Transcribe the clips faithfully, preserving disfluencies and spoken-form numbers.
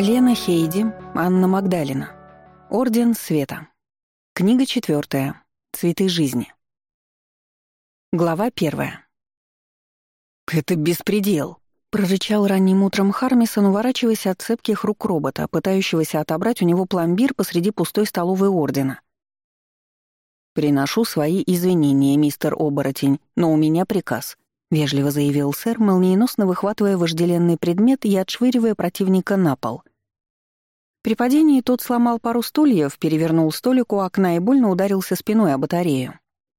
Лена Хейди, Анна Магдалина. Орден Света. Книга четвертая. Цветы жизни. Глава первая. «Это беспредел!» — прорычал ранним утром Хармисон, уворачиваясь от цепких рук робота, пытающегося отобрать у него пломбир посреди пустой столовой Ордена. «Приношу свои извинения, мистер Оборотень, но у меня приказ», — вежливо заявил сэр, молниеносно выхватывая вожделенный предмет и отшвыривая противника на пол. При падении тот сломал пару стульев, перевернул столик у окна и больно ударился спиной о батарею.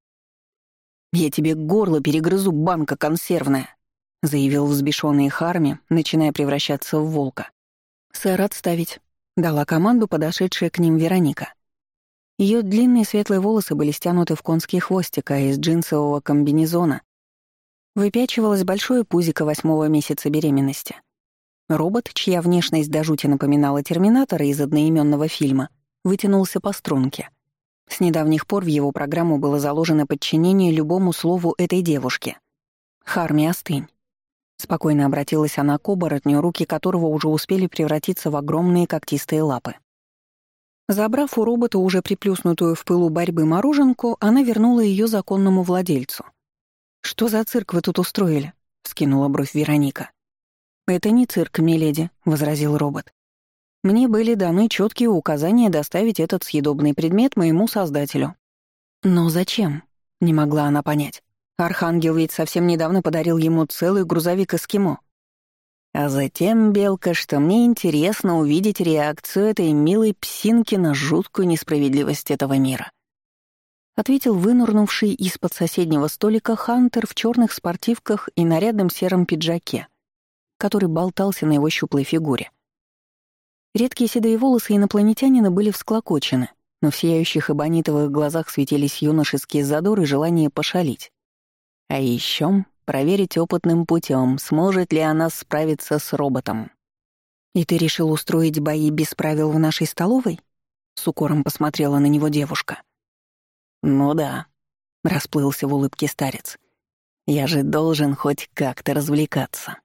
«Я тебе горло перегрызу, банка консервная», — заявил взбешённый Харми, начиная превращаться в волка. «Сэр, отставить», — дала команду подошедшая к ним Вероника. Ее длинные светлые волосы были стянуты в конский хвостик, а из джинсового комбинезона выпячивалось большое пузико восьмого месяца беременности. Робот, чья внешность до жути напоминала терминатора из одноименного фильма, вытянулся по струнке. С недавних пор в его программу было заложено подчинение любому слову этой девушки. «Харми, остынь». Спокойно обратилась она к оборотню, руки которого уже успели превратиться в огромные когтистые лапы. Забрав у робота уже приплюснутую в пылу борьбы мороженку, она вернула ее законному владельцу. «Что за цирк вы тут устроили?» — вскинула бровь Вероника. «Это не цирк, миледи», — возразил робот. «Мне были даны четкие указания доставить этот съедобный предмет моему создателю». «Но зачем?» — не могла она понять. Архангел ведь совсем недавно подарил ему целый грузовик эскимо. «А затем, Белка, что мне интересно увидеть реакцию этой милой псинки на жуткую несправедливость этого мира», — ответил вынырнувший из-под соседнего столика Хантер в черных спортивках и нарядном сером пиджаке, который болтался на его щуплой фигуре. Редкие седые волосы инопланетянина были всклокочены, но в сияющих эбонитовых глазах светились юношеские задор и желание пошалить. А еще проверить опытным путем, сможет ли она справиться с роботом. «И ты решил устроить бои без правил в нашей столовой?» — с укором посмотрела на него девушка. «Ну да», — расплылся в улыбке старец. «Я же должен хоть как-то развлекаться».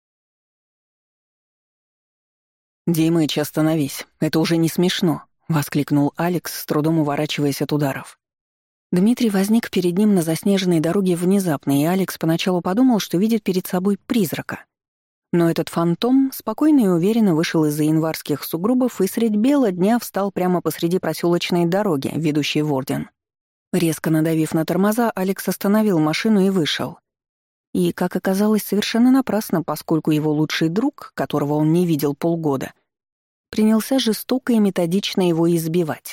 «Димыч, остановись, это уже не смешно», — воскликнул Алекс, с трудом уворачиваясь от ударов. Дмитрий возник перед ним на заснеженной дороге внезапно, и Алекс поначалу подумал, что видит перед собой призрака. Но этот фантом спокойно и уверенно вышел из-за январских сугробов и средь бела дня встал прямо посреди проселочной дороги, ведущей в Орден. Резко надавив на тормоза, Алекс остановил машину и вышел. И, как оказалось, совершенно напрасно, поскольку его лучший друг, которого он не видел полгода, принялся жестоко и методично его избивать.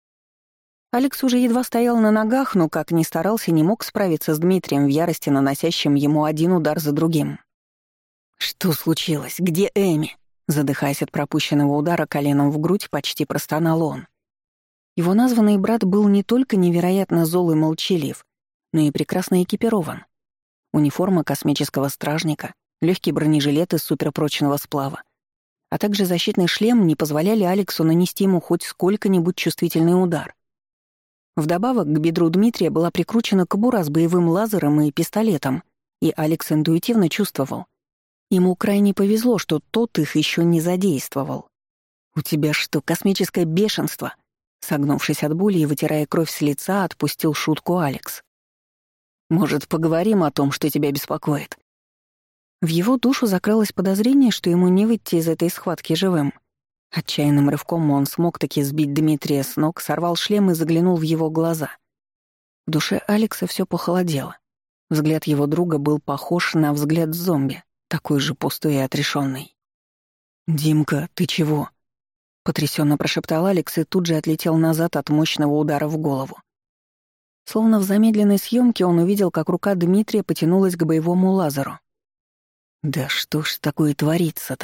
Алекс уже едва стоял на ногах, но, как ни старался, не мог справиться с Дмитрием в ярости, наносящим ему один удар за другим. «Что случилось? Где Эми?» Задыхаясь от пропущенного удара коленом в грудь, почти простонал он. Его названный брат был не только невероятно зол и молчалив, но и прекрасно экипирован. Униформа космического стражника, легкий бронежилет из суперпрочного сплава, а также защитный шлем не позволяли Алексу нанести ему хоть сколько-нибудь чувствительный удар. Вдобавок к бедру Дмитрия была прикручена кобура с боевым лазером и пистолетом, и Алекс интуитивно чувствовал. Ему крайне повезло, что тот их еще не задействовал. «У тебя что, космическое бешенство?» Согнувшись от боли и вытирая кровь с лица, отпустил шутку Алекс. «Может, поговорим о том, что тебя беспокоит?» В его душу закралось подозрение, что ему не выйти из этой схватки живым. Отчаянным рывком он смог таки сбить Дмитрия с ног, сорвал шлем и заглянул в его глаза. В душе Алекса все похолодело. Взгляд его друга был похож на взгляд зомби, такой же пустой и отрешенный. «Димка, ты чего?» — потрясенно прошептал Алекс и тут же отлетел назад от мощного удара в голову. Словно в замедленной съемке он увидел, как рука Дмитрия потянулась к боевому лазеру. «Да что ж такое творится-то?»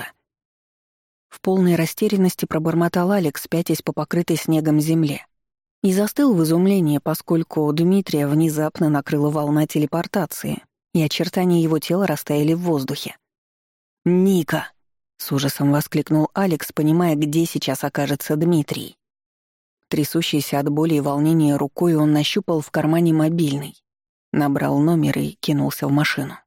В полной растерянности пробормотал Алекс, пятясь по покрытой снегом земле. И застыл в изумлении, поскольку Дмитрия внезапно накрыла волна телепортации, и очертания его тела растаяли в воздухе. «Ника!» — с ужасом воскликнул Алекс, понимая, где сейчас окажется Дмитрий. Трясущийся от боли и волнения рукой он нащупал в кармане мобильный, набрал номер и кинулся в машину.